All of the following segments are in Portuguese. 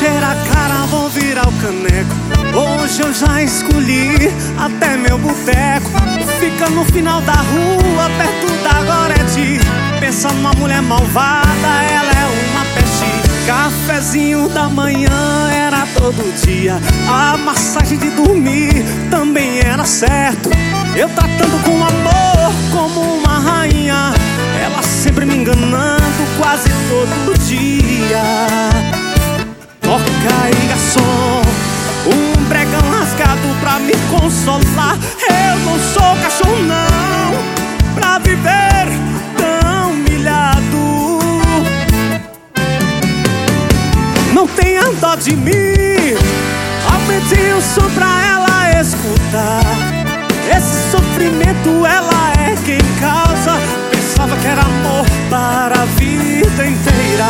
encher a cara, vou virar o caneco. Hoje eu já escolhi até meu boteco. Fica no final da rua, perto da Gorete. Pensa numa mulher malvada, ela é uma peste. Cafezinho da manhã era todo dia. A massagem de dormir também era certo. Eu tratando com amor como uma rainha, ela sempre me enganando quase todo dia. Toca aí, garçom, um bregão rasgado pra me consolar. Eu não sou cachorro não, pra viver tão humilhado. Não tenha dó de mim, aumente o som pra ela escutar. Esse sofrimento ela é quem causa. Pensava que era amor para a vida inteira.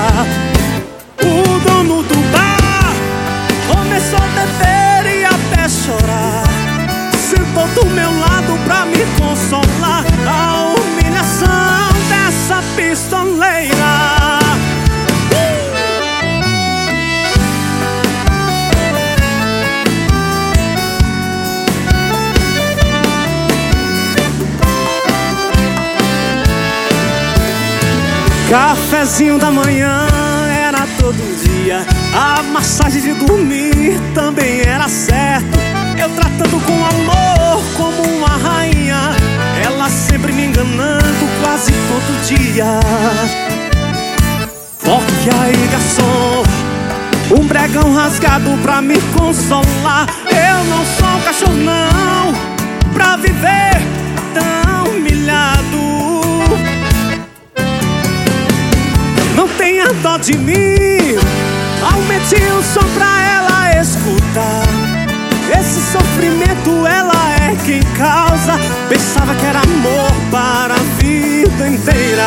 O dono do bar começou a beber e até chorar. Sentou do meu lado pra me consolar. A humilhação dessa pistoleira. Cafezinho da manhã era todo dia. A massagem de dormir também era certo. Eu tratando com amor como uma rainha, ela sempre me enganando quase todo dia. Toque aí, garçom, um bregão rasgado pra me consolar. Eu não sou um cachorro não, pra viver tão humilhado. Não tenha dó de mim, aumente o som pra ela escutar. Esse sofrimento ela é quem causa. Pensava que era amor para a vida inteira.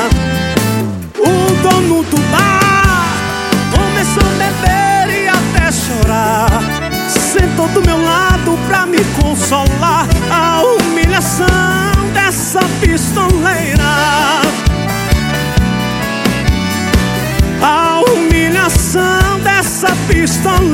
O dono do bar começou a beber e até chorar. Sentou do meu lado pra me consolar. A humilhação dessa pistoleira. A humilhação dessa pistoleira.